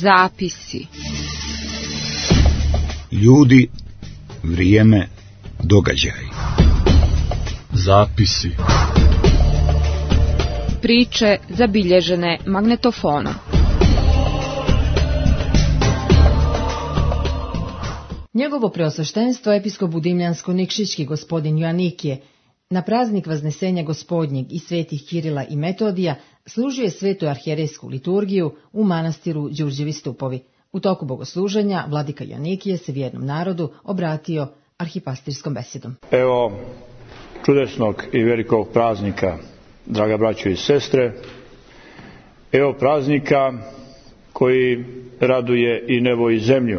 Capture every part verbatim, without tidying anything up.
Zapisi. Ljudi, vrijeme, događaj. Zapisi. Priče zabilježene magnetofonom. Njegovo preosveštenstvo episkop Budimljansko-Nikšićki gospodin Joanikije na praznik Vaznesenja Gospodnjeg i svetih Kirila i Metodija služio je svetu arhijerejsku liturgiju u manastiru Đurđevi stupovi. U toku bogosluženja vladika Joanikije se vjernom narodu obratio arhipastirskom besedom. Evo čudesnog i velikog praznika, draga braćo i sestre. Evo praznika koji raduje i nebo i zemlju.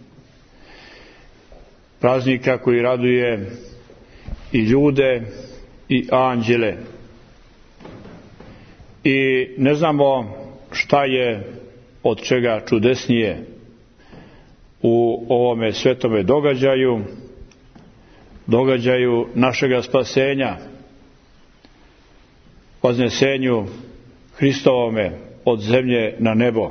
Praznika koji raduje i ljude i anđele. I ne znamo šta je od čega čudesnije u ovome svetome događaju, događaju našega spasenja, vaznesenju Hristovome od zemlje na nebo.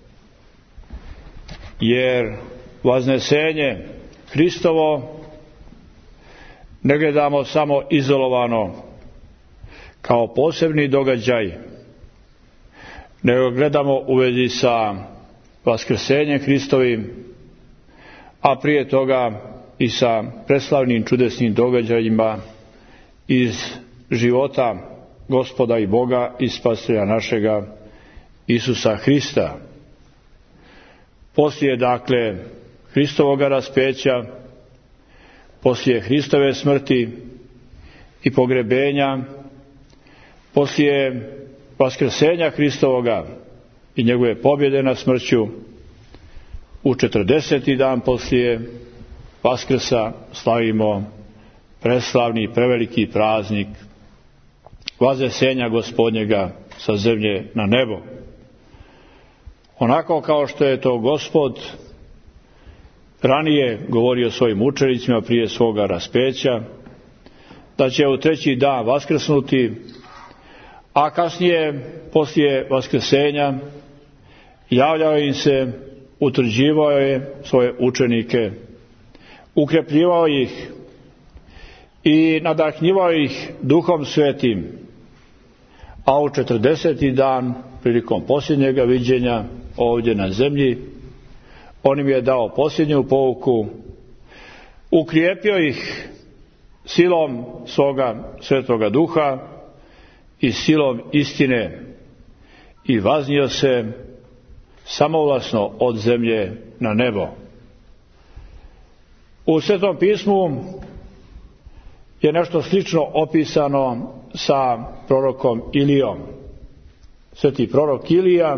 Jer vaznesenje Hristovo ne gledamo samo izolovano kao posebni događaj, nego gledamo u vezi sa vaskrsenjem Hristovim, a prije toga i sa preslavnim čudesnim događajima iz života Gospoda i Boga i Spasitelja našega Isusa Hrista. Poslije dakle Hristovoga raspeća, poslije Hristove smrti i pogrebenja, poslije vaskrsenja Hristovoga i njegove pobjede na smrću, u četrdeseti dan poslije Vaskrsa slavimo preslavni i preveliki praznik Vaznesenja Gospodnjega sa zemlje na nebo. Onako kao što je to Gospod ranije govorio svojim učenicima prije svoga raspeća, da će u treći dan vaskrsnuti, a kasnije poslije vaskrsenja javljao im se, utvrđivao je svoje učenike, ukrepljivao ih i nadahnjivao ih Duhom Svetim, a u četrdeseti dan prilikom posljednjega viđenja ovdje na zemlji on im je dao posljednju pouku, ukrijepio ih silom svoga Svetoga Duha i silom istine i vaznio se samovlasno od zemlje na nebo. U Svetom pismu je nešto slično opisano sa prorokom Ilijom. Sveti prorok Ilija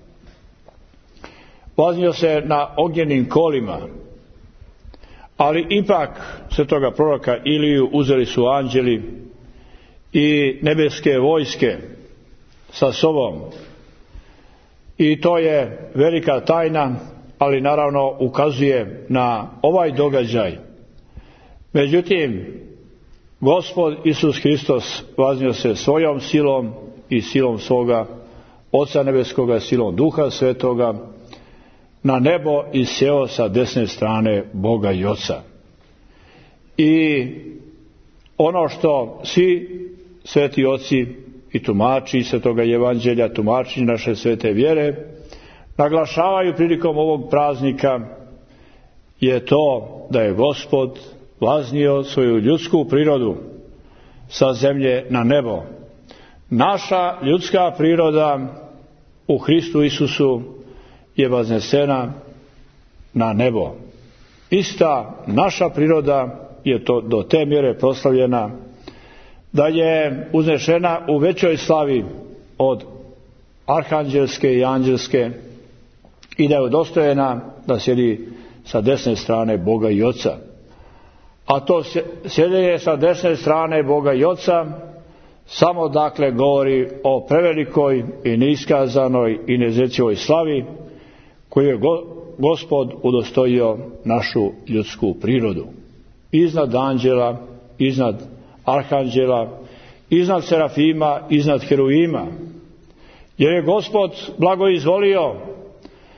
vaznio se na ognjenim kolima, ali ipak svetoga proroka Iliju uzeli su anđeli i nebeske vojske sa sobom. I to je velika tajna, ali naravno ukazuje na ovaj događaj. Međutim, Gospod Isus Hristos vaznio se svojom silom i silom svoga Oca Nebeskoga, silom Duha Svetoga na nebo i sjeo sa desne strane Boga i Oca. I ono što svi sveti oci i tumači Svetoga Evanđelja, tumači naše svete vjere, naglašavaju prilikom ovog praznika je to da je Gospod vaznio svoju ljudsku prirodu sa zemlje na nebo. Naša ljudska priroda u Hristu Isusu je vaznesena na nebo. Ista naša priroda je to do te mjere proslavljena da je uznešena u većoj slavi od arhanđelske i anđelske i da je udostojena da sjedi sa desne strane Boga i Oca. A to sjedenje sa desne strane Boga i Oca samo dakle govori o prevelikoj i neiskazanoj i nezrecivoj slavi koju je Gospod udostojio našu ljudsku prirodu. Iznad anđela, iznad arhanđela, iznad serafima, iznad heruima. Jer je Gospod blago izvolio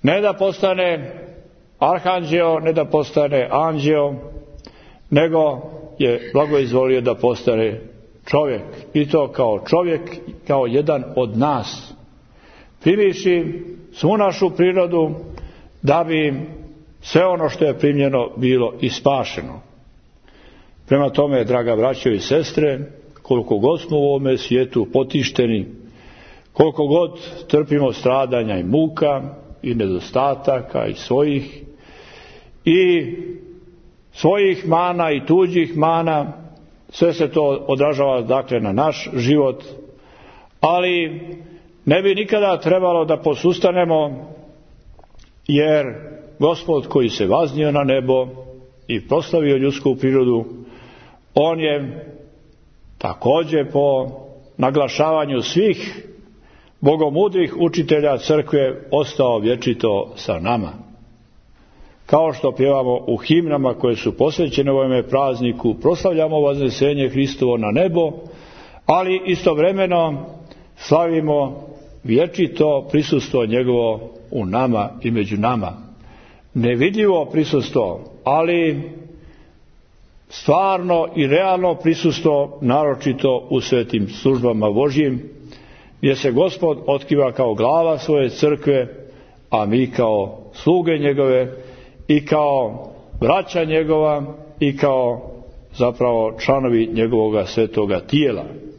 Ne da postane arhanđeo, ne da postane anđeo, nego je blagoizvolio da postane čovjek. I to kao čovjek, kao jedan od nas. Primivši svu našu prirodu da bi sve ono što je primljeno bilo i spašeno. Prema tome, draga braćo i sestre, koliko god smo u ovome svijetu potišteni, koliko god trpimo stradanja i muka i nedostataka i svojih i svojih mana i tuđih mana, sve se to odražava dakle na naš život, ali ne bi nikada trebalo da posustanemo, jer Gospod koji se vaznio na nebo i proslavio ljudsku prirodu, on je također po naglašavanju svih bogomudrih učitelja crkve ostao vječito sa nama. Kao što pjevamo u himnama koje su posvećene ovome prazniku, proslavljamo vaznesenje Hristovo na nebo, ali istovremeno slavimo vječito prisustvo njegovo u nama i među nama. Nevidljivo prisustvo, ali stvarno i realno prisustvo, naročito u svetim službama Božjim, gdje se Gospod otkriva kao glava svoje crkve, a mi kao sluge njegove i kao braća njegova i kao zapravo članovi njegovoga svetoga tijela.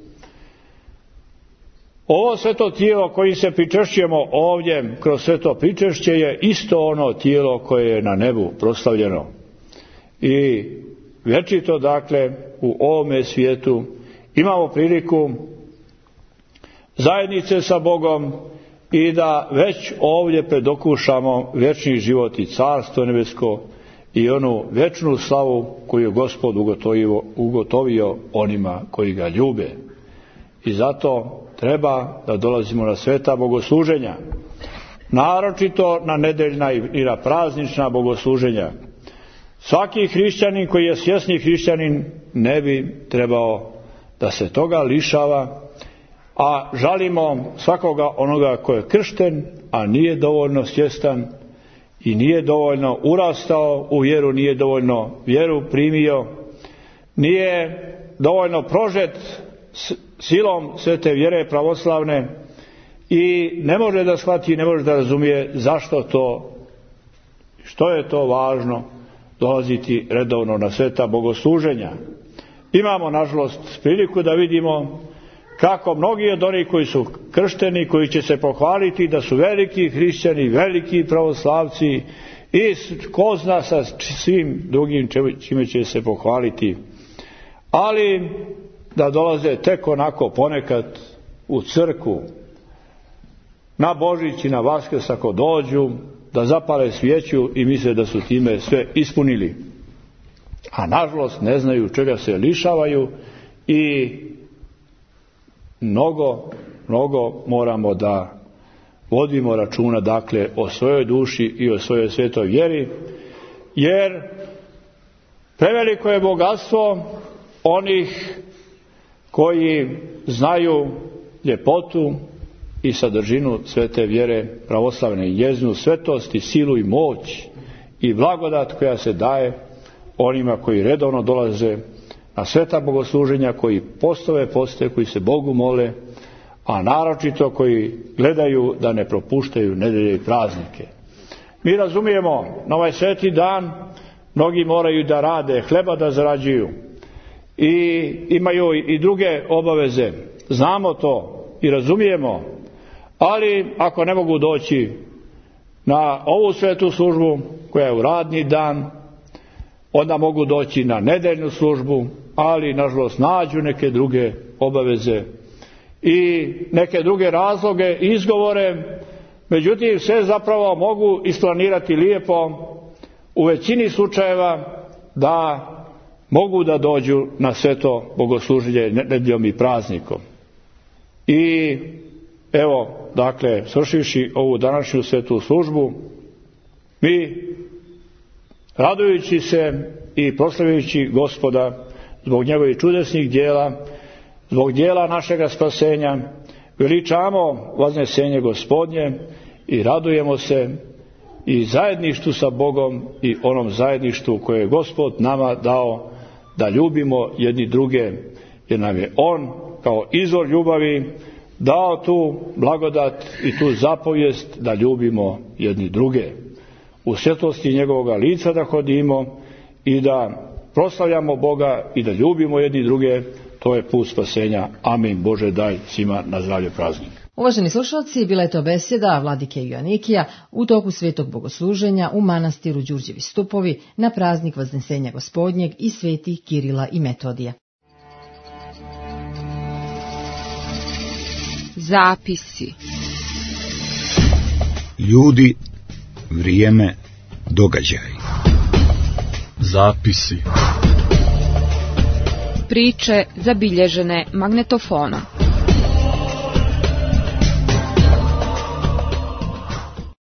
Ovo sveto tijelo kojim se pričešćujemo ovdje kroz sveto pričešće je isto ono tijelo koje je na nebu proslavljeno. I vječito dakle u ovome svijetu imamo priliku zajednice sa Bogom i da već ovdje predokušamo vječni život i carstvo nebesko i onu vječnu slavu koju Gospod ugotovio, ugotovio onima koji ga ljube. I zato treba da dolazimo na sveta bogosluženja, naročito na nedeljna i na praznična bogosluženja. Svaki hrišćanin koji je svjesni hrišćanin ne bi trebao da se toga lišava, a žalimo svakoga onoga ko je kršten, a nije dovoljno svjestan i nije dovoljno urastao u vjeru, nije dovoljno vjeru primio, nije dovoljno prožet silom svete vjere pravoslavne i ne može da shvati, ne može da razumije zašto to, što je to važno dolaziti redovno na sveta bogosluženja. Imamo nažalost priliku da vidimo kako mnogi od onih koji su kršteni, koji će se pohvaliti da su veliki hrišćani, veliki pravoslavci i ko zna sa svim drugim čime će se pohvaliti, ali da dolaze tek onako ponekad u crkvu na Božić i na Vaskrs ako dođu, da zapale svijeću i misle da su time sve ispunili, a nažalost ne znaju čega se lišavaju i mnogo, mnogo moramo da vodimo računa dakle o svojoj duši i o svojoj svetoj vjeri, jer preveliko je bogatstvo onih koji znaju ljepotu i sadržinu svete vjere pravoslavne, njezinu svetost i silu i moć i blagodat koja se daje onima koji redovno dolaze na sveta bogosluženja, koji postove poste, koji se Bogu mole, a naročito koji gledaju da ne propuštaju nedelje i praznike. Mi razumijemo, na ovaj sveti dan mnogi moraju da rade, hleba da zarađuju i imaju i druge obaveze. Znamo to i razumijemo, ali ako ne mogu doći na ovu svetu službu koja je u radni dan, onda mogu doći na nedeljnu službu, ali nažalost nađu neke druge obaveze i neke druge razloge i izgovore, međutim sve zapravo mogu isplanirati lijepo u većini slučajeva da mogu da dođu na sveto bogosluženje nedjeljom i praznikom. I evo, dakle, svršivši ovu današnju svetu službu, mi radujući se i proslavljajući Gospoda zbog njegovih čudesnih djela, zbog djela našega spasenja, veličamo vaznesenje Gospodnje i radujemo se i zajedništvu sa Bogom i onom zajedništvu koje je Gospod nama dao da ljubimo jedni druge, jer nam je On kao izvor ljubavi dao tu blagodat i tu zapovijest da ljubimo jedni druge. U svjetlosti njegovoga lica da hodimo i da proslavljamo Boga i da ljubimo jedni druge, to je put spasenja. Amin. Bože, daj svima na zdravlje praznik. Uvaženi slušalci, bila je to besjeda vladike Joanikija u toku svetog bogosluženja u manastiru Đurđevi stupovi na praznik Vaznesenja Gospodnjeg i svetih Kirila i Metodija. Zapisi. Ljudi, vrijeme, događaj. Zapisi. Priče zabilježene magnetofonom.